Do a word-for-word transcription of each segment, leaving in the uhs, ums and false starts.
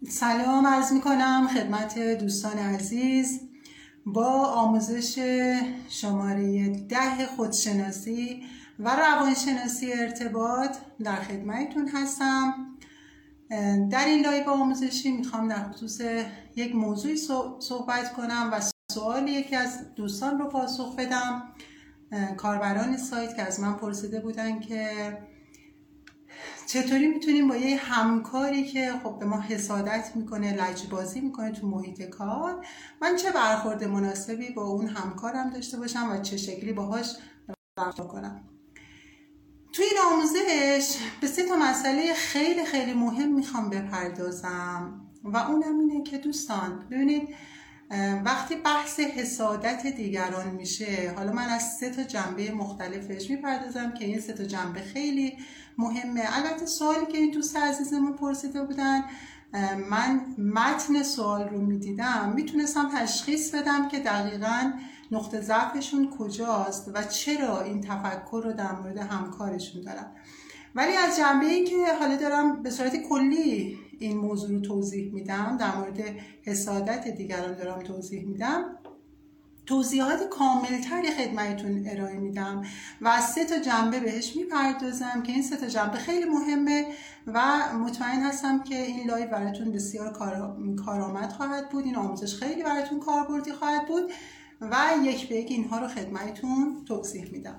سلام عرض می کنم خدمت دوستان عزیز. با آموزش شماره ده خودشناسی و روانشناسی ارتباط در خدمتتون هستم. در این لایو آموزشی میخوام در خصوص یک موضوعی صحبت کنم و سوال یکی از دوستان رو پاسخ بدم. کاربران سایت که از من پرسیده بودن که چطوری میتونیم با یه همکاری که خب به ما حسادت میکنه، لجبازی میکنه تو محیط کار، من چه برخورد مناسبی با اون همکارم داشته باشم و چه شکلی باهاش رفتار کنم. تو این آموزش به سه تا مسئله خیلی خیلی مهم میخوام بپردازم و اونم اینه که دوستان ببینید وقتی بحث حسادت دیگران میشه، حالا من از سه تا جنبه مختلفش میپردازم که این سه تا جنبه خیلی مهمه. البته سوالی که این دوست عزیزمون پرسیده بودن، من متن سوال رو میدیدم میتونستم تشخیص بدم که دقیقاً نقطه ضعفشون کجاست و چرا این تفکر رو در مورد همکارشون دارن. ولی از جنبه‌ای که حالا دارم به صورت کلی این موضوع رو توضیح میدم، در مورد حسادت دیگران دارم توضیح میدم، توضیحات کاملتری خدمتتون ارائه میدم و از سه تا جنبه بهش میپردازم که این سه تا جنبه خیلی مهمه و مطمئن هستم که این لایو براتون بسیار کارآمد خواهد بود. این آموزش خیلی براتون کاربردی خواهد بود و یک به یک اینها رو خدمتتون توضیح میدم.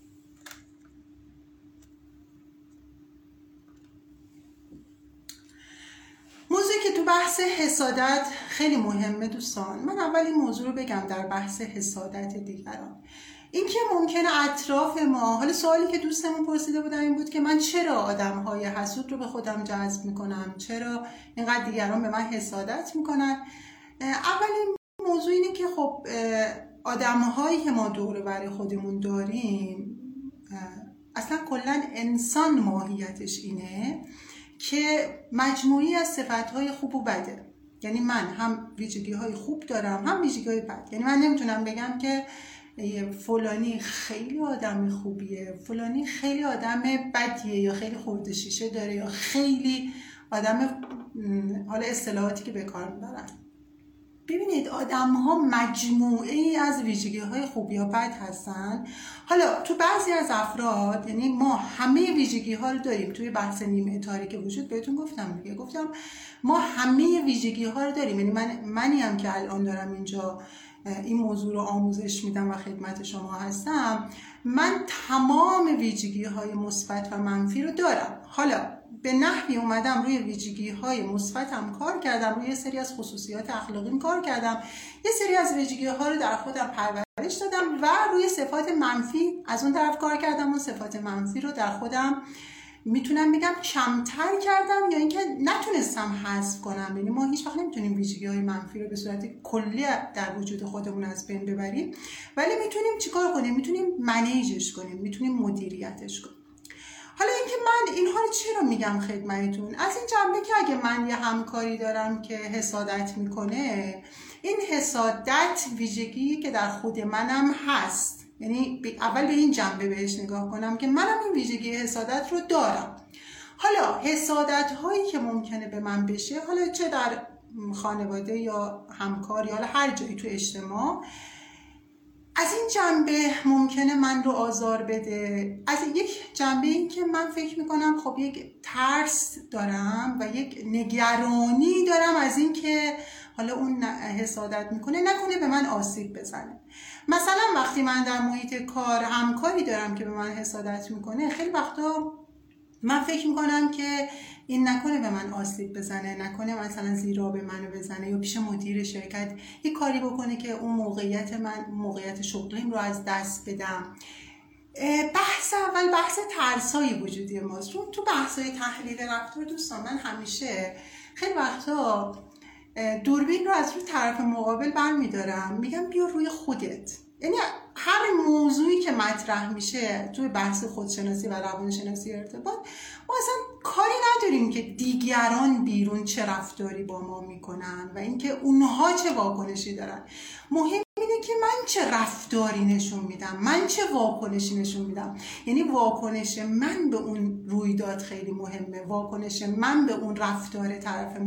موضوعی که تو بحث حسادت خیلی مهمه دوستان، من اول این موضوع رو بگم در بحث حسادت دیگران. این که ممکنه اطراف ما، حالا سوالی که دوستمون پرسیده بودن این بود که من چرا آدم‌های حسود رو به خودم جذب میکنم، چرا اینقدر دیگران به من حسادت میکنن. اولین موضوع اینه که خب آدم‌هایی که ما دور و بر خودمون داریم، اصلا کلا انسان ماهیتش اینه که مجموعی از صفت‌های خوب و بده. یعنی من هم ویژگی‌های خوب دارم هم ویژگی‌های بد. یعنی من نمیتونم بگم که فلانی خیلی آدم خوبیه، فلانی خیلی آدم بدیه، یا خیلی خورده شیشه داره، یا خیلی آدم، حالا اصطلاحاتی که به کار میبرن. ببینید آدم ها مجموعه ای از ویژگی های خوب یا بد هستن. حالا تو بعضی از افراد، یعنی ما همه ویژگی ها رو داریم. توی بحث نیمه تاریک وجود بهتون گفتم دیگه، گفتم ما همه ویژگی ها رو داریم. یعنی من منی هم که الان دارم اینجا این موضوع رو آموزش میدم و خدمت شما هستم، من تمام ویژگی های مثبت و منفی رو دارم. حالا به نحوی اومدم روی ویژگی های مثبتم کار کردم، روی یه سری از خصوصیات اخلاقیم کار کردم، یه سری از ویژگی ها رو در خودم پرورش دادم و روی صفات منفی از اون طرف کار کردم و صفات منفی رو در خودم میتونم بگم کمتر کردم یا اینکه نتونستم حذف کنم. یعنی ما هیچ وقت نمیتونیم ویژگی های منفی رو به صورت کلی در وجود خودمون از بین ببریم، ولی میتونیم چیکار کنیم؟ میتونیم منیجش کنیم، میتونیم مدیریتش کنیم. حالا اینکه من اینها رو چرا میگم خدمتتون؟ از این جنبه که اگه من یه همکاری دارم که حسادت میکنه، این حسادت ویژگی که در خود منم هست. یعنی اول به این جنبه بهش نگاه کنم که منم این ویژگی حسادت رو دارم. حالا حسادت هایی که ممکنه به من بشه، حالا چه در خانواده یا همکار یا حالا هر جایی تو اجتماع، از این جنبه ممکنه من رو آزار بده. از یک جنبه این که من فکر میکنم خب یک ترس دارم و یک نگرانی دارم از این که حالا اون حسادت میکنه نکنه به من آسیب بزنه. مثلا وقتی من در محیط کار همکاری دارم که به من حسادت میکنه، خیلی وقتا من فکر میکنم که این نکنه به من آسیب بزنه، نکنه مثلا زیرا به منو بزنه یا پیش مدیر شرکت یک کاری بکنه که اون موقعیت من موقعیت شغلیم رو از دست بدم. بحث اول بحث ترسای وجودی ماست. تو بحثای تحلیل رفتار دوستان، من همیشه خیلی وقتا دوربین رو از روی طرف مقابل برمیدارم، میگم بیا روی خودت. یعنی هر موضوعی که مطرح میشه توی بحث خودشناسی و روانشناسی ارتباط، ما اصلا کاری نداریم که دیگران بیرون چه رفتاری با ما میکنن و اینکه اونها چه واکنشی دارن. مهم اینه که من چه رفتاری نشون میدم، من چه واکنشی نشون میدم. یعنی واکنش من به اون رویداد خیلی مهمه، واکنش من به اون رفتار طرف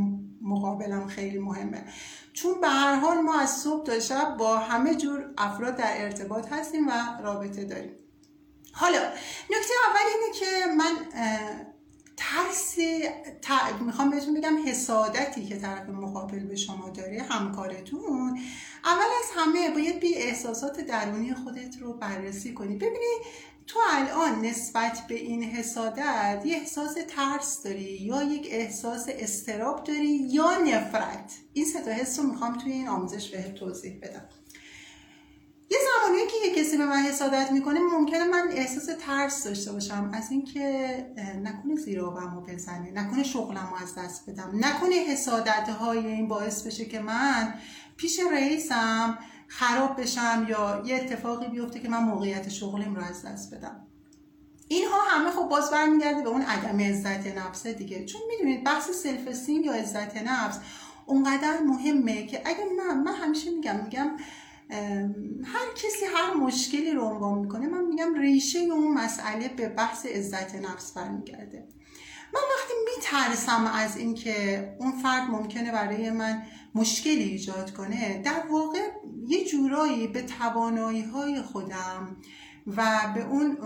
مقابلم خیلی مهمه، چون به هر حال ما از صبح تا شب با همه جور افراد در ارتباط هستیم و رابطه داریم. حالا نکته اول اینه که من ترسی ت... میخوام بهتون بگم حسادتی که طرف مقابل به شما داره، همکارتون، اول از همه باید بی احساسات درونی خودت رو بررسی کنی. ببینی تو الان نسبت به این حسادت یه احساس ترس داری یا یک احساس اضطراب داری یا نفرت. این سه تا حس رو میخوام توی این آموزش بهت توضیح بدم. یه زمانی که یه کسی به من حسادت میکنه ممکنه من احساس ترس داشته باشم از اینکه نکنه زیرآبمو بزنه، نکنه شغلمو از دست بدم، نکنه حسادت‌های این باعث بشه که من پیش رئیسم خراب بشم یا یه اتفاقی بیفته که من موقعیت شغلیم رو از دست بدم. اینها همه خب باز برمیگرده به اون عدم عزت نفس دیگه، چون میدونید بحث سلف استیم یا عزت نفس اونقدر مهمه که اگه من من همیشه میگم میگم هر کسی هر مشکلی رو عنوان میکنه، من میگم ریشه اون مسئله به بحث عزت نفس برمیگرده. من وقتی میترسم از این که اون فرد ممکنه برای من مشکلی ایجاد کنه، در واقع یه جورایی به توانایی‌های خودم و به اون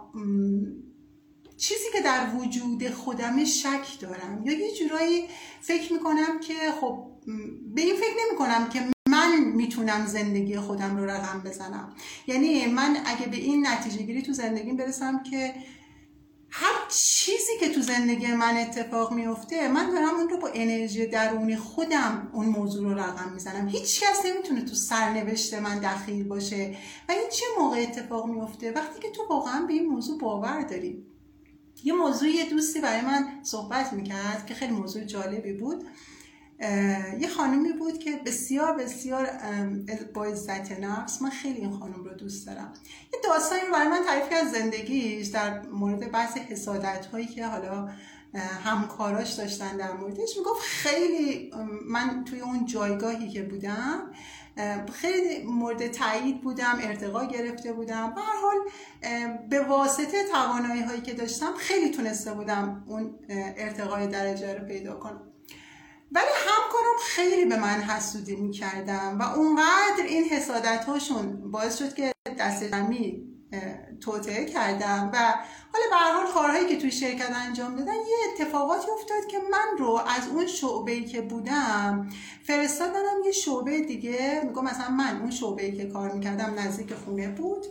چیزی که در وجود خودم شک دارم، یا یه جورایی فکر میکنم که خب به این فکر نمی کنم که من میتونم زندگی خودم رو رقم بزنم. یعنی من اگه به این نتیجه گیری تو زندگیم برسم که هر چیزی که تو زندگی من اتفاق میفته من دارم اون رو با انرژی درونی خودم اون موضوع رو رقم میزنم، هیچ کس نمیتونه تو سرنوشت من دخیل باشه. و این چه موقع اتفاق میفته؟ وقتی که تو واقعا به این موضوع باور داری. یه موضوع یه دوستی برای من صحبت میکرد که خیلی موضوع جالبی بود. یه خانومی بود که بسیار بسیار با عزت نفس، من خیلی این خانم رو دوست دارم. یه داستانی رو برای من تعریف کرد زندگیش در مورد بحث حسادت هایی که حالا همکاراش داشتن در موردش. میگفت خیلی من توی اون جایگاهی که بودم خیلی مورد تایید بودم، ارتقا گرفته بودم، به هر حال به واسطه توانایی هایی که داشتم خیلی تونسته بودم اون ارتقای درجه رو پیدا کنم. ولی همکارم خیلی به من حسودی میکردم و اونقدر این حسادت هاشون باعث شد که دست جمعی توطئه کردم و حالا به هر حال کارهایی که توی شرکت انجام دادن یه اتفاقاتی افتاد که من رو از اون شعبه‌ای که بودم فرستادنم یه شعبه دیگه. میگم مثلا من اون شعبه‌ای که کار میکردم نزدیک خونه بود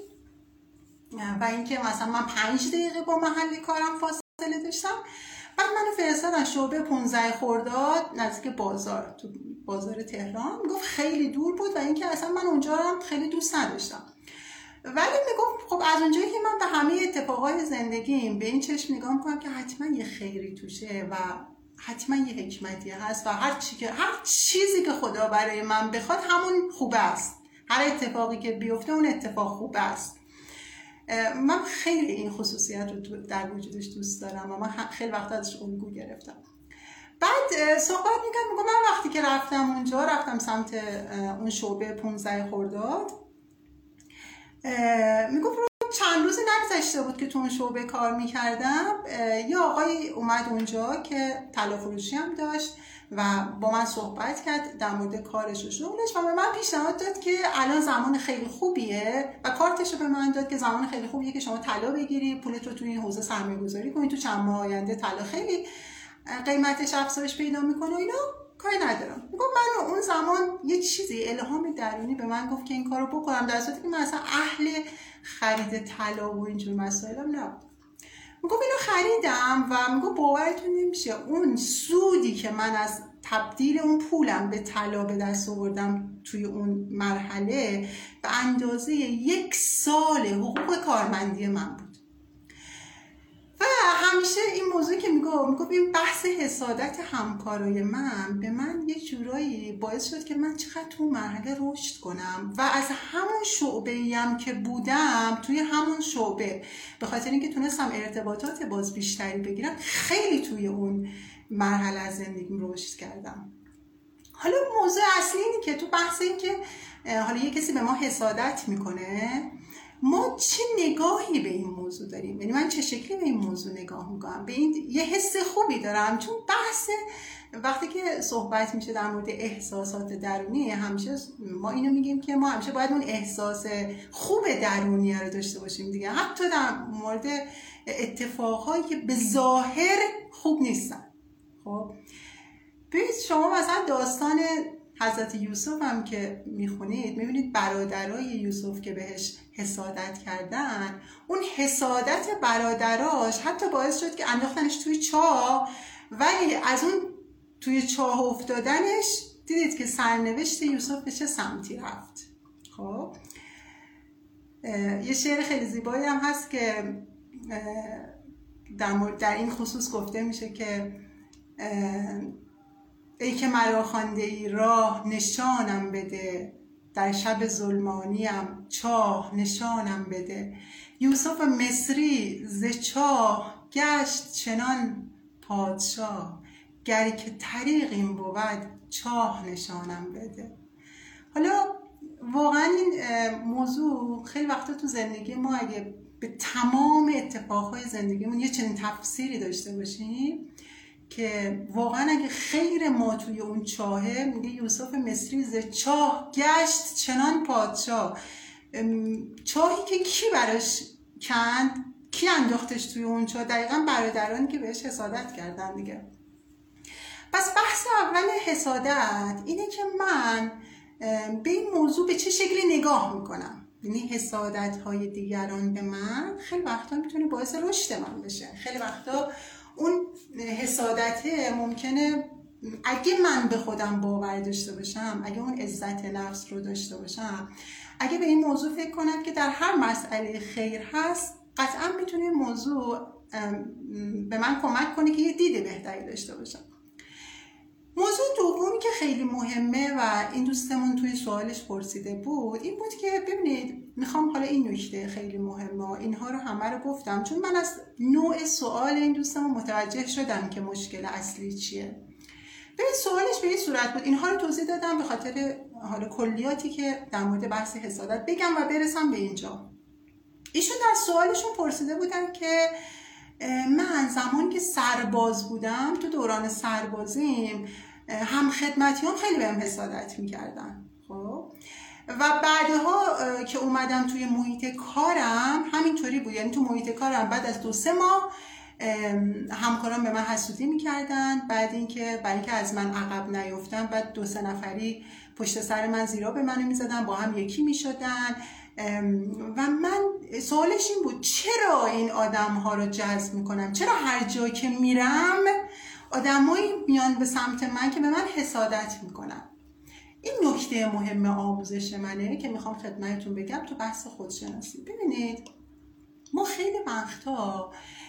و اینکه مثلا من پنج دقیقه با محل کارم فاصله داشتم، بعد منو فرستادن شعبه پانزده خرداد نزدیک بازار، تو بازار تهران. میگفت خیلی دور بود و اینکه اصلا من اونجا رو خیلی دوست نداشتم. ولی میگفت خب از اونجایی که من به همه اتفاقای زندگیم به این چشم نگاه میکنم که حتما یه خیری توشه و حتما یه حکمتی هست و هر چی که هر چیزی که خدا برای من بخواد همون خوبه است، هر اتفاقی که بیفته اون اتفاق خوبه است. من خیلی این خصوصیت رو در وجودش دوست دارم و من خیلی وقت ازش الگو گرفتم. بعد صحبت میکنم، میگم من وقتی که رفتم اونجا، رفتم سمت اون شعبه پانزده خرداد، میگم چند روز نگذشته بود که تو اون شعبه کار میکردم، یه آقای اومد اونجا که طلا فروشی هم داشت و با من صحبت کرد در مورد کارش و شغلش و به من پیشنهاد داد که الان زمان خیلی خوبیه و کارتش رو به من داد که زمان خیلی خوبیه که شما طلا بگیری، پولت رو توی این حوزه سرمایه گذاری کنی، تو چند ماه آینده طلا خیلی قیمتش افزایش پیدا میکنه و اینا. کاری ندارم. میگم من اون زمان یه چیزی الهام درونی به من گفت که این کارو بکنم، در صورتی که من اصلا اهل خرید طلا و اینجور مسائلم نبودم. میگم اینو خریدم و میگم باورتون نمیشه اون سودی که من از تبدیل اون پولم به طلا به دست آوردم توی اون مرحله به اندازه یک سال حقوق کارمندی من بود. و همیشه این موضوع که میگم میگم این بحث حسادت همکارای من به من یه جورایی باعث شد که من چقدر تو مرحله رشد کنم و از همون شعبه‌ای هم که بودم توی همون شعبه به خاطر اینکه تونستم ارتباطات باز بیشتری بگیرم خیلی توی اون مرحله از زندگیم رشد کردم. حالا موضوع اصلی اینه که تو بحث این که حالا یه کسی به ما حسادت میکنه، ما چه نگاهی به این موضوع داریم؟ یعنی من چه شکلی به این موضوع نگاه میکنم؟ به این یه حس خوبی دارم چون بحث وقتی که صحبت میشه در مورد احساسات درونی، همیشه ما اینو میگیم که ما همیشه باید اون احساس خوب درونی رو داشته باشیم دیگه، حتی در مورد اتفاقهایی که به ظاهر خوب نیستن. خب ببینید شما مثلا داستان حضرت یوسف هم که میخونید، میبینید برادرای یوسف که بهش حسادت کردن، اون حسادت برادراش حتی باعث شد که انداختنش توی چاه، ولی از اون توی چاه افتادنش دیدید که سرنوشت یوسف به چه سمتی رفت. خب یه شعر خیلی زیبایی هم هست که در, در این خصوص گفته میشه که ای که مرا خوانده ای راه نشانم بده، در شب ظلمانیم چاه نشانم بده. یوسف مصری ز چاه گشت چنان پادشاه، گری که طریق این بود چاه نشانم بده. حالا واقعا این موضوع خیلی وقتا تو زندگی ما اگه به تمام اتفاقهای زندگیمون یه چنین تفسیری داشته باشیم که واقعا اگه خیر ما توی اون چاهه، میگه یوسف مصری ز چاه گشت چنان پادشاه. چاهی که کی براش کند، کی انداختش توی اون چاه؟ دقیقا برادرانی که بهش حسادت کردن دیگه. پس بحث اول حسادت اینه که من به این موضوع به چه شکلی نگاه میکنم. یعنی حسادت های دیگران به من خیلی وقتا میتونه باعث رشد من بشه. خیلی وقتا اون حسادته ممکنه اگه من به خودم باور داشته باشم، اگه اون عزت نفس رو داشته باشم، اگه به این موضوع فکر کنم که در هر مسئله خیر هست، قطعا میتونه این موضوع به من کمک کنه که یه دید بهتری داشته باشم. موضوع دومی که خیلی مهمه و این دوستمون توی سوالش پرسیده بود این بود که ببینید، میخوام حالا این نکته خیلی مهمه، اینها رو همه رو گفتم چون من از نوع سوال این دوستمون متوجه شدم که مشکل اصلی چیه. ببین سوالش به این صورت بود، اینها رو توضیح دادم به خاطر حالا کلیاتی که در مورد بحث حسادت بگم و برسم به اینجا. ایشون در سوالشون پرسیده بودن که من زمانی که سرباز بودم، تو دوران سربازیم، هم خدمتیان خیلی بهم حسادت میکردن. خب و بعدها که اومدم توی محیط کارم همینطوری بود. یعنی تو محیط کارم بعد از دو سه ماه همکاران به من حسودی میکردن، بعد اینکه برای اینکه از من عقب نیفتن، بعد دو سه نفری پشت سر من زیرا به منو میزدن، با هم یکی میشدن. و من سوالش این بود چرا این آدم ها رو جذب میکنم؟ چرا هر جا که میرم آدمایی میان به سمت من که به من حسادت میکنن؟ این نکته مهم آموزش منه که میخوام خدمتتون بگم تو بحث خودشناسی. ببینید ما خیلی وقتا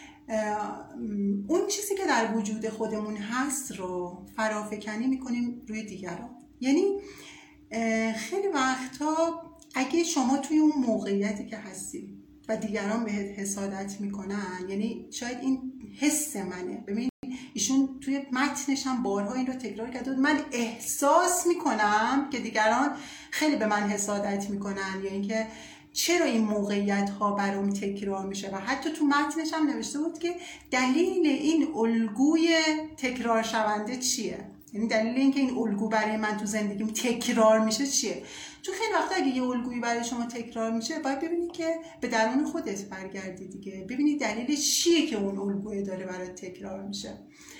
اون چیزی که در وجود خودمون هست رو فرافکنی میکنیم روی دیگران. یعنی خیلی وقتا اگه شما توی اون موقعیتی که هستی و دیگران بهت حسادت میکنن، یعنی شاید این حس منه. ببین ایشون توی متنش هم بارها این رو تکرار کرده، من احساس میکنم که دیگران خیلی به من حسادت میکنن، یا اینکه چرا این موقعیت ها برام تکرار میشه. و حتی تو متنش هم نوشته بود که دلیل این الگوی تکرار شونده چیه، یعنی دلیل اینکه این الگو برای من تو زندگیم تکرار میشه چیه. چون خیلی وقتا اگه یه الگویی برای شما تکرار میشه، باید ببینید که به درون خودت برگردی دیگه، ببینید دلیلش چیه که اون الگوی داره برای تکرار میشه.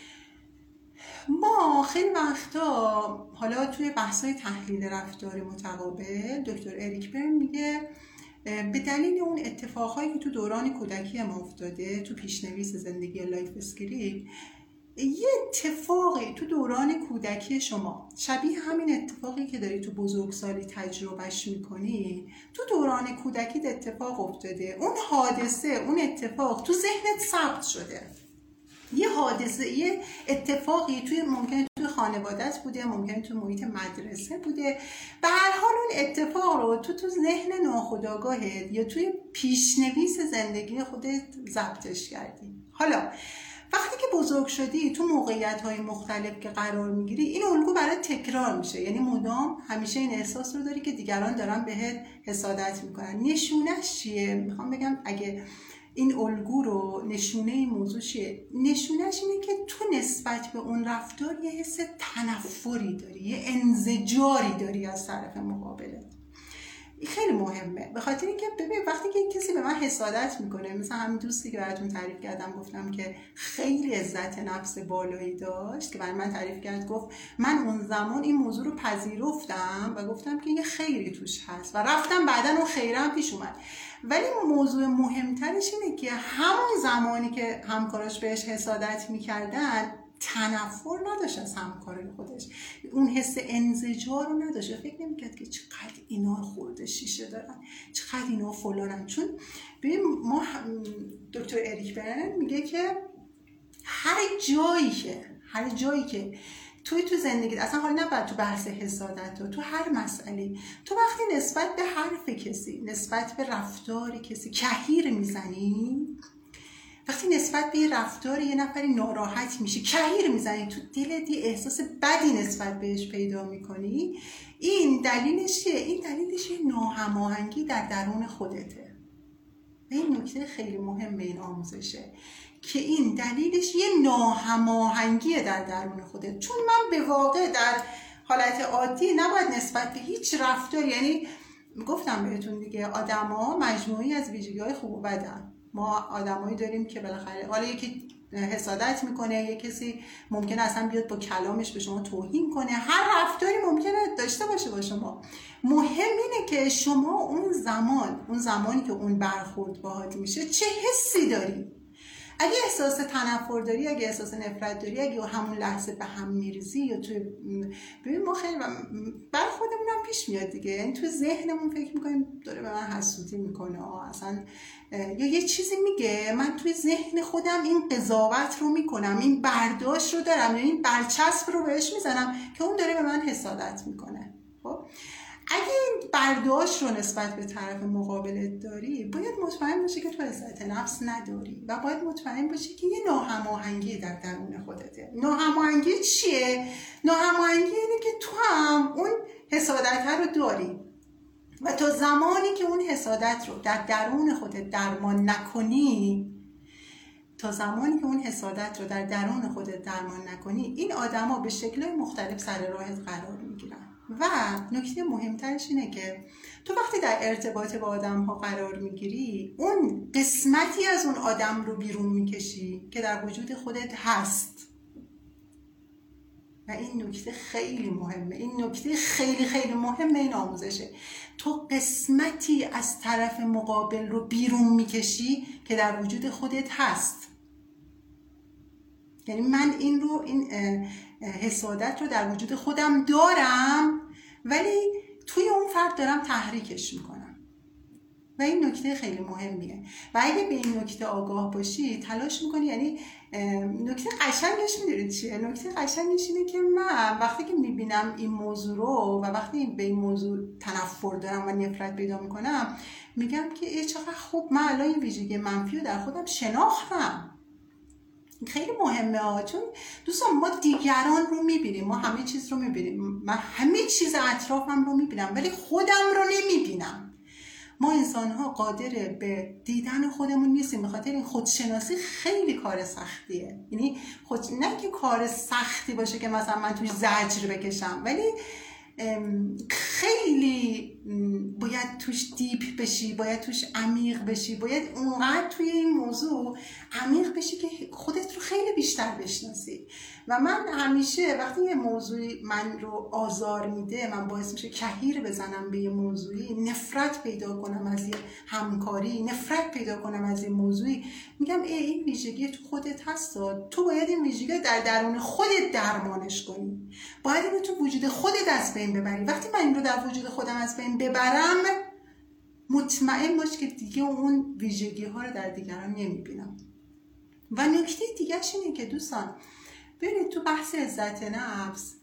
ما خیلی وقتا حالا توی بحث‌های تحلیل رفتار متقابل، دکتر اریک برن میگه به دلیل اون اتفاقهایی که تو دوران کودکی ما افتاده، تو پیشنویس زندگی لایف اسکریپت، یه اتفاقی تو دوران کودکی شما شبیه همین اتفاقی که داری تو بزرگسالی تجربهش میکنی، تو دوران کودکیت اتفاق افتاده. اون حادثه، اون اتفاق تو ذهنت ثبت شده. یه حادثه، یه اتفاقی توی ممکنه توی خانوادت بوده، ممکنه توی محیط مدرسه بوده. به هر حال اون اتفاق رو تو تو ذهن ناخودآگاهت یا توی پیشنویس زندگی خودت ضبطش کردی. حالا وقتی که بزرگ شدی، تو موقعیت‌های مختلف که قرار میگیری، این الگو برات تکرار میشه. یعنی مدام همیشه این احساس رو داری که دیگران دارن بهت حسادت میکنن. نشونش چیه؟ میخوام بگم اگه این الگو رو نشونه این موضوع چیه؟ نشونهش اینه که تو نسبت به اون رفتار یه حس تنفری داری، یه انزجاری داری از طرف مقابلت. خیلی مهمه، به خاطر اینکه ببین وقتی که کسی به من حسادت میکنه، مثلا همین دوستی که براتون تعریف کردم گفتم که خیلی عزت نفس بالایی داشت که برای من تعریف کرد، گفت من اون زمان این موضوع رو پذیرفتم و گفتم که یه خیری توش هست و رفتم بعداً اون خیرم پیش اومد. ولی موضوع مهمترش اینه که همون زمانی که همکاراش بهش حسادت میکردن تنفر نداشت از همکارای خودش، اون حس انزجار رو نداشت، فکر نمیکرد که چقدر اینا خورده شیشه دارن، چقدر اینا فلانن. چون ببین ما دکتر اریک برن میگه که هر جایی که هر جایی که توی تو زندگی اصلا حالا نباید تو بحث حسادت تو تو هر مسئله، تو وقتی نسبت به حرف کسی، نسبت به رفتار کسی کهیر میزنی، وقتی نسبت به یه رفتار یه نفری ناراحت میشی کهیر میزنی، تو دلت یه احساس بدی نسبت بهش پیدا میکنی، این دلیلش چیه؟ این دلیلش یه ناهماهنگی در درون خودته. و این نکته خیلی مهمه این آموزشه که این دلیلش یه ناهماهنگیه در درون خودت. چون من به واقع در حالت عادی نباید نسبت به هیچ رفتار، یعنی گفتم بهتون دیگه آدما مجموعی از ویژگی‌های خوب و بدن. ما آدمایی داریم که بالاخره حالا یکی حسادت میکنه، یه کسی ممکنه اصلا بیاد با کلامش به شما توهین کنه، هر رفتاری ممکنه داشته باشه با شما. مهم اینه که شما اون زمان اون زمانی که اون برخورد باهات میشه چه حسی داری. اگه احساس تنفر داری، اگه احساس نفرت داری، اگه همون لحظه به هم میریزی یا توی ببین ما خیلی بر خودمون هم پیش میاد دیگه، یعنی توی ذهنمون فکر میکنیم داره به من حسودی میکنه آه اصلا، یا یه چیزی میگه من توی ذهن خودم این قضاوت رو میکنم، این برداشت رو دارم، یعنی این برچسب رو بهش میزنم که اون داره به من حسادت میکنه. خب اگه این برداشت رو نسبت به طرف مقابلت داری، باید مطمئن باشی که تو عزت نفس نداری و باید مطمئن باشی که یه ناهماهنگی در درون خودته. ناهماهنگی چیه؟ ناهماهنگی اینه که تو هم اون حسادت رو داری و تا زمانی که اون حسادت رو در درون خودت درمان نکنی، تا زمانی که اون حسادت رو در درون خودت درمان نکنی، این آدما به شکل‌های مختلف سر راهت قرار میگیرن. و نکته مهمترش اینه که تو وقتی در ارتباط با آدم ها قرار میگیری، اون قسمتی از اون آدم رو بیرون میکشی که در وجود خودت هست. و این نکته خیلی مهمه، این نکته خیلی خیلی مهمه این آموزشه. تو قسمتی از طرف مقابل رو بیرون میکشی که در وجود خودت هست. یعنی من این رو این حسادت رو در وجود خودم دارم ولی توی اون فرد دارم تحریکش میکنم و این نکته خیلی مهمیه. و اگه به این نکته آگاه باشی تلاش میکنی، یعنی نکته قشنگش میدونید چیه؟ نکته قشنگش اینه که من وقتی که میبینم این موضوع رو و وقتی به این موضوع تنفر دارم و نفرت پیدا میکنم، میگم که ای چقدر خوب من الان این ویژگی منفی رو در خودم شناختم. خیلی مهمه ها، چون دوستان ما دیگران رو میبینیم، ما همه چیز رو میبینیم، من همه چیز اطرافم رو میبینم ولی خودم رو نمیبینم. ما انسان ها قادر به دیدن خودمون نیستیم، به خاطر این خودشناسی خیلی کار سختیه. یعنی خود نه که کار سختی باشه که مثلا من توش زجر بکشم، ولی خیلی باید توش دیپ بشی، باید توش عمیق بشی، باید اونقدر توی این موضوع عمیق بشی که خودت رو خیلی بیشتر بشناسی. و من همیشه وقتی یه موضوعی من رو آزار میده، من باعث میشه کهیر بزنم به یه موضوعی، نفرت پیدا کنم از یه همکاری، نفرت پیدا کنم از یه موضوعی، میگم ای این ویژگی تو خودت هست، تو باید این ویژگی در درون خودت درمانش کنی، باید اینو تو وجود خودت از بین ببری. وقتی من این رو در وجود خودم از بین ببرم، مطمئن باش که دیگه اون ویژگی ها رو در دیگران نمیبینم. و نکته دیگه‌ش اینه که دوستان ببینید تو بحث عزت نفس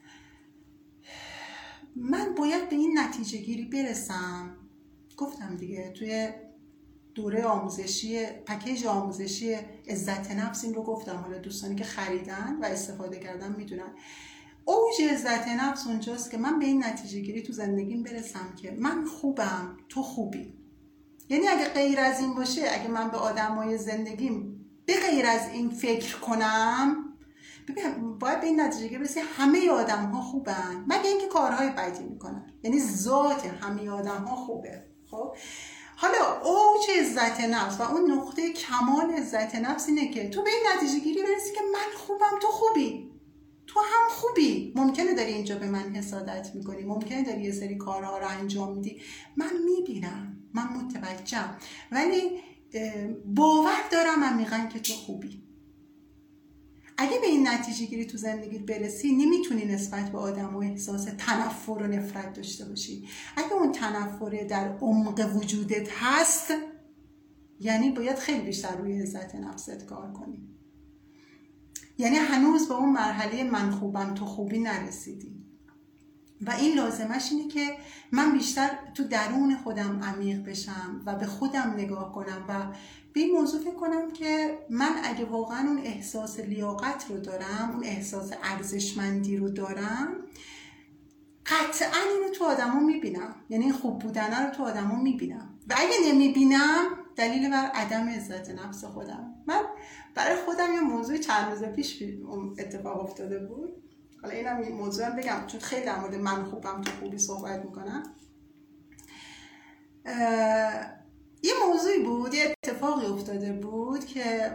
من باید به این نتیجه گیری برسم. گفتم دیگه توی دوره آموزشی پکیج آموزشی عزت نفس این رو گفتم، حالا دوستانی که خریدن و استفاده کردن میدونن اوج عزت نفس اونجاست که من به این نتیجه گیری تو زندگیم برسم که من خوبم، تو خوبی. یعنی اگه غیر از این باشه، اگه من به آدمای زندگیم به غیر از این فکر کنم، ببین باید به این نتیجه برسیم همه آدم ها خوبن مگه اینکه کارهای بدی میکنن. یعنی ذات همه آدم ها خوبه. خب حالا اوج عزت نفس و اون نقطه کمال عزت نفس اینه که تو به این نتیجه گیری برسی که من خوبم، تو خوبی، تو هم خوبی. ممکنه داری اینجا به من حسادت میکنی، ممکنه داری یه سری کارها رو انجام میدی، من میبینم، من متوجهم، ولی باور دارم عمیقاً که تو خوبی. اگه به این نتیجه گیری تو زندگیت برسی، نمیتونی نسبت به آدم و احساس تنفر و نفرت داشته باشی. اگه اون تنفر در عمق وجودت هست، یعنی باید خیلی بیشتر روی عزت نفست کار کنی. یعنی هنوز به اون مرحله من خوبم تو خوبی نرسیدی و این لازمش اینه که من بیشتر تو درون خودم عمیق بشم و به خودم نگاه کنم و به این موضوع فکر کنم که من اگه واقعا اون احساس لیاقت رو دارم، اون احساس ارزشمندی رو دارم، قطعا اینو تو آدم ها میبینم. یعنی این خوب بودنه رو تو آدم ها میبینم و اگه نمیبینم دلیل بر عدم عزت نفس خودم. من برای خودم یه موضوع چند روز پیش اتفاق افتاده بود، حالا اینم این موضوع هم بگم چون خیلی در مورد من خوبم تو خوبی صحبت میکنم. یه موضوعی بود، یه اتفاقی افتاده بود که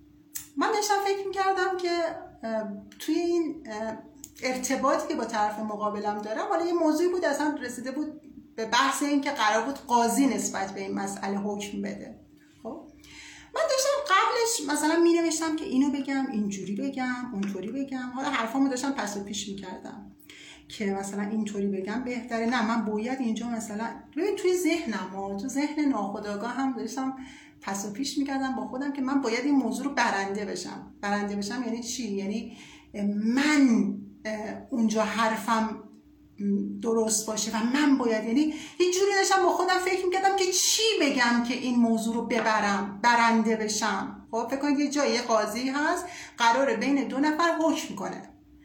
من داشتم فکر میکردم که توی این ارتباطی که با طرف مقابلم دارم، حالا یه موضوعی بود اصلا رسیده بود به بحث این که قرار بود قاضی نسبت به این مسئله حکم بده. خب من داشتم قبلش مثلا می نوشتم که اینو بگم، اینجوری بگم، اونطوری بگم، حالا حرفامو داشتم پس و پیش میکردم که مثلا اینطوری بگم بهتره، نه من باید اینجا مثلا ببین توی ذهنم ها، تو ذهن ناخودآگاه هم داشتم پس و پیش میکردم با خودم که من باید این موضوع رو برنده بشم. برنده بشم یعنی چی؟ یعنی من اونجا حرفم درست باشه و من باید، یعنی یه جوری داشتم با خودم فکر میکردم که چی بگم که این موضوع رو ببرم، برنده بشم. خب فکر کنید یه جایی قاضی هست قراره بین دو نفر حکم کنه.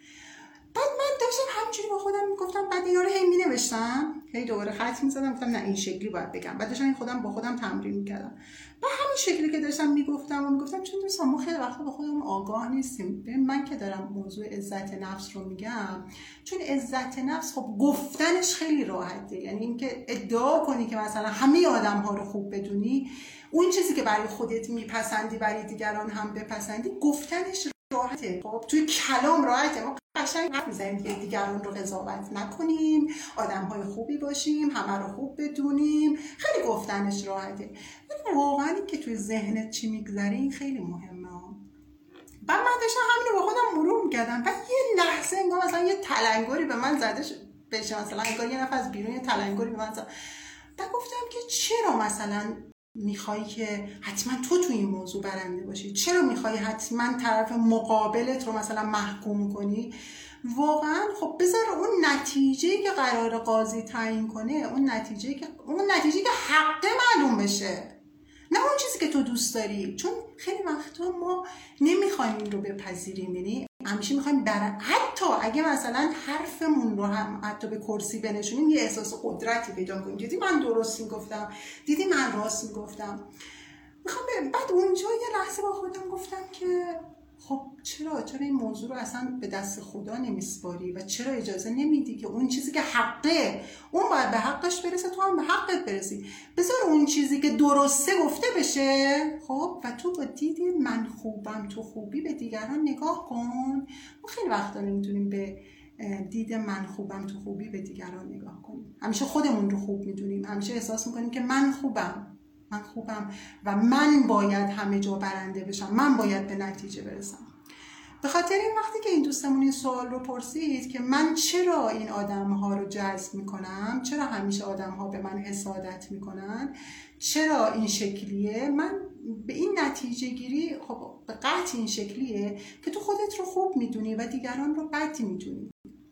بعد من داشتم همینجوری با خودم میگفتم، بعد اینا رو هی مینوشتم، هی دوباره خط میزدم، گفتم نه این شکلی باید بگم. بعد داشتم خودم با خودم تمرین میکردم. با همین شکلی که داشتم میگفتم و میگفتم چون دوستان ما خیلی وقتا با خودمون آگاه نیستیم. ببین من که دارم موضوع عزت نفس رو میگم، چون عزت نفس خب گفتنش خیلی راحته. یعنی اینکه ادعا کنی که مثلا همه آدم ها رو خوب بدونی، اون چیزی که برای خودت میپسندی برای دیگران هم بپسندی، گفتنش راحته. خب توی کلام راحته، ما قشنگ حرف میزنیم که دیگران رو قضاوت نکنیم، آدم‌های خوبی باشیم، همه رو خوب بدونیم، خیلی گفتنش راحته. ولی واقعا این که توی ذهنت چی میگذره این خیلی مهمه. بعد من داشتم همین رو با خودم مرور میکردم، بعد یه لحظه انگار مثلا یه تلنگری به من زده بشه، مثلا انگار یه نفر از بیرون یه تلنگری به من زد. بعد گفتم که چرا مثلا میخوایی که حتما تو تو این موضوع برنده باشی؟ چرا میخوایی حتما طرف مقابلت رو مثلا محکوم کنی؟ واقعا خب بذار اون نتیجه‌ای که قرار قاضی تعیین کنه، اون نتیجه‌ای که اون نتیجه‌ای که حق معلوم بشه، نه اون چیزی که تو دوست داری. چون خیلی وقتا ما نمیخوایم این رو بپذیریم، یعنی همیشه میخوایم بر حتی اگه مثلا حرفمون رو هم حتی به کرسی بنشونیم یه احساس قدرتی پیدا کنیم، دیدی من درست میگفتم، دیدی من راست میگفتم. میخوام بعد اونجا یه لحظه با خودم گفتم که خب چرا چرا این موضوع رو اصلا به دست خدا نمیسپاری و چرا اجازه نمیدی که اون چیزی که حقه اون باید به حقش برسه، تو هم به حقت برسی. بذار اون چیزی که درسته گفته بشه. خب و تو با دید من خوبم تو خوبی به دیگران نگاه کن. ما خیلی وقتا نمیتونیم به دید من خوبم تو خوبی به دیگران نگاه کنیم. همیشه خودمون رو خوب میدونیم، همیشه احساس میکنیم که من خوبم من خوبم و من باید همه جا برنده بشم، من باید به نتیجه برسم. به خاطر این وقتی که این دوستمون این سوال رو پرسید که من چرا این آدم ها رو جذب میکنم، چرا همیشه آدم ها به من حسادت میکنن، چرا این شکلیه، من به این نتیجه گیری خب به قطع این شکلیه که تو خودت رو خوب میدونی و دیگران رو بد میدونی.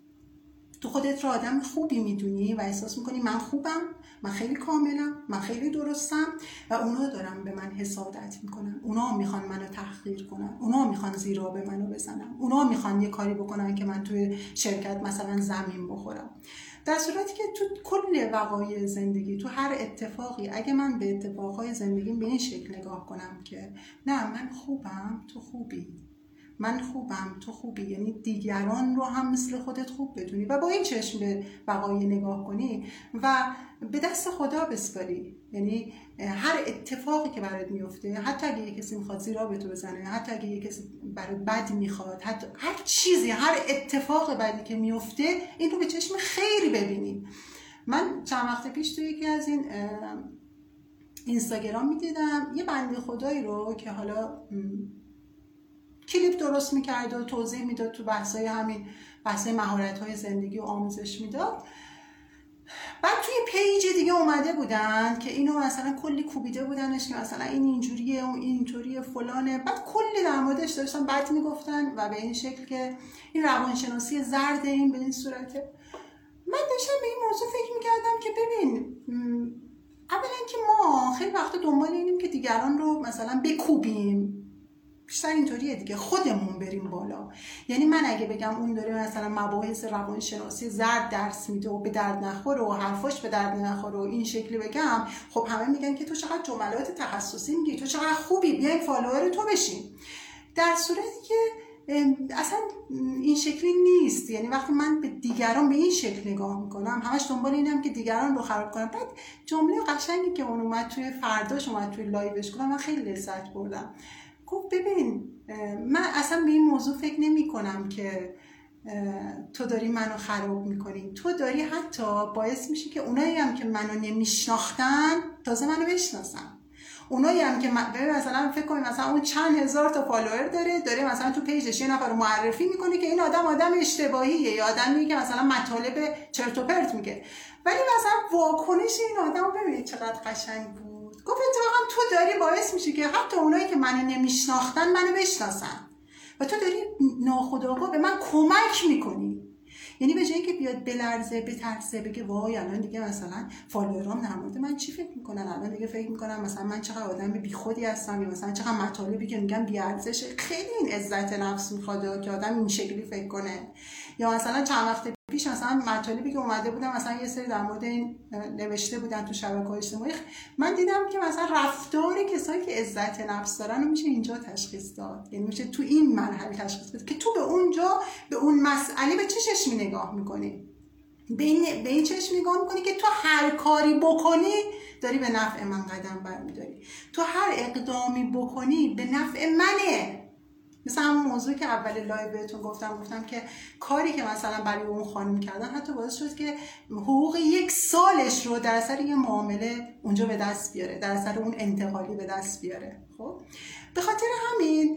تو خودت رو آدم خوبی میدونی و احساس میکنی من خوبم، من خیلی کاملم، من خیلی درستم و اونا دارن به من حسادت میکنن، اونا میخوان منو تحقیر کنن، اونا میخوان زیرا به منو بزنن، اونا میخوان یه کاری بکنن که من توی شرکت مثلا زمین بخورم. در صورتی که تو کل وقایع زندگی، تو هر اتفاقی، اگه من به اتفاقهای زندگیم به این شکل نگاه کنم که نه من خوبم تو خوبی، من خوبم تو خوبی، یعنی دیگران رو هم مثل خودت خوب بدونی و با این چشم به وقایع نگاه کنی و به دست خدا بسپاری. یعنی هر اتفاقی که برات میفته، حتی اگه یک کسی میخواد زیرا به تو بزنه، حتی اگه یک کسی برات بد میخواد، حتی هر چیزی، هر اتفاق بدی که میفته، این رو به چشم خیری ببینی. من چند وقت پیش توی یکی از این اینستاگرام میدیدم یه بنده خدایی رو که حالا کلیپ درست میکرد و توضیح میداد تو بحثای همین بحثای مهارت‌های زندگی و آموزش میداد. بعد توی پیج دیگه اومده بودن که اینو مثلا کلی کوبیده بودنش که مثلا این اینجوریه و این اینطوریه فلانه، بعد کلی در موردش داشتن بد میگفتن و به این شکل که این روانشناسی زرد، این به این صورته. من داشتم به این موضوع فکر میکردم که ببین، اولا که ما خیلی وقتا دنبال اینیم که دیگران رو مثلا بکوبیم، بیشتر اینطوریه دیگه، خودمون بریم بالا. یعنی من اگه بگم اون داره مثلا مباحث روانشناسی زرد درس میده و به درد نخوره و حرفاش به درد نخوره و این شکلی بگم، خب همه میگن که تو چقدر جملات تخصصی میگی، تو چقدر خوبی، بیاین فالوور تو بشین. در صورتی که اصلا این شکلی نیست. یعنی وقتی من به دیگران به این شکل نگاه میکنم، همش دنبال اینم که دیگران رو خراب کنم. بعد جمله قشنگی که اون اومد توی فرداش اومد توی لایوش گفتم، من خیلی لذت بردم. گفت ببین، من اصلا به این موضوع فکر نمی کنم که تو داری منو خراب میکنی، تو داری حتی باعث میشی که اونایی هم که منو نمیشناختن تازه منو بشناسن. اونایی هم که ببین مثلا فکر کنید مثلا اون چند هزار تا فالوور داره داره مثلا تو پیجش یه نفر رو معرفی میکنه که این آدم آدم اشتباهیه، یا آدمی که مثلا مطالب چرت و پرت میگه، ولی مثلا واکنش این آدمو ببینید چقدر قشنگ بود. گفت اتفاقا تو داری باعث میشی که حتی اونایی که منو نمیشناختن منو بشناسن و تو داری ناخودآگاه به من کمک میکنی. یعنی به جایی که بیاد بلرزه بترسه بگه وای الان دیگه مثلا فالوورام در مورد من چی فکر میکنن، الان دیگه فکر میکنم مثلا من چقدر آدم بیخودی هستم، یا مثلا چقدر مطالبی که میگم بی ارزشه. خیلی این عزت نفس میخواد که آدم این شکلی فکر کنه. یا مثلا چند وقت پیش مثلا مطالبی که اومده بودن مثلا یه سری در مورد این نوشته بودن تو شبکه‌های اجتماعی، من دیدم که مثلا رفتار کسایی که عزت نفس دارن رو میشه اینجا تشخیص داد. یعنی میشه تو این مرحله تشخیص داد که تو به اونجا به اون مسئله به چه چشمی نگاه میکنی. به این به این چشم نگاه میکنی که تو هر کاری بکنی داری به نفع من قدم برمیداری، تو هر اقدامی بکنی به نفع منه. مثلا همون موضوع که اول لایو بهتون گفتم گفتم که کاری که مثلا برای اون خانم کردن حتی باعث شد که حقوق یک سالش رو در اثر یه معامله اونجا به دست بیاره، در اثر اون انتقالی به دست بیاره. خب به خاطر همین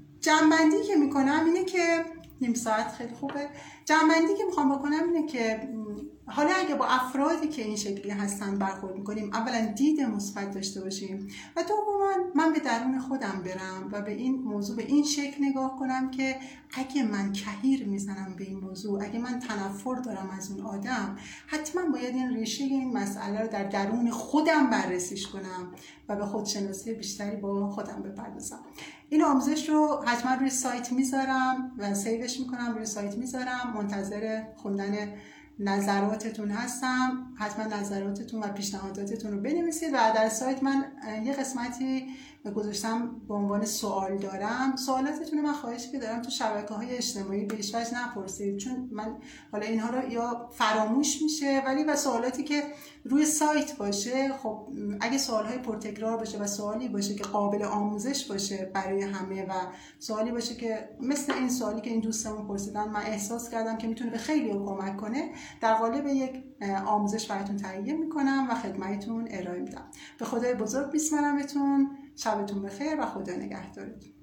جنبندی که میکنم اینه که نیم ساعت خیلی خوبه. جنبندی که میخوام بکنم اینه که حالا اگه با افرادی که این شکلی هستن برخورد میکنیم، اولا دید مثبت داشته باشیم و دوما من به درون خودم برم و به این موضوع به این شکل نگاه کنم که اگه من کهیر میزنم به این موضوع، اگه من تنفر دارم از اون آدم، حتما باید این ریشه این مسئله رو در درون خودم بررسیش کنم و به خودشناسی بیشتری با خودم بپردازم. این آموزش رو حتما روی سایت میذارم و سیوش میکنم، روی سایت میذارم، منتظر خوندن نظراتتون هستم. حتما نظراتتون و پیشنهاداتتون رو بنویسید و در سایت من یه قسمتی گذاشتم به عنوان سوال دارم. سوالاتتون رو من خواهش که دارم تو شبکه‌های اجتماعی به هیچ وجه نپرسید، چون من حالا اینها رو یا فراموش میشه، ولی و سوالاتی که روی سایت باشه، خب اگه سوالهای پرتکرار باشه و سوالی باشه که قابل آموزش باشه برای همه و سوالی باشه که مثل این سوالی که این دوستمون پرسیدن من احساس کردم که میتونه به خیلی کمک کنه، در قالب یک آموزش براتون تهیه میکنم و خدمتتون ارائه میدم. به خدای بزرگ میسپارمتون. شبتون بخیر و خدا نگهدارتون.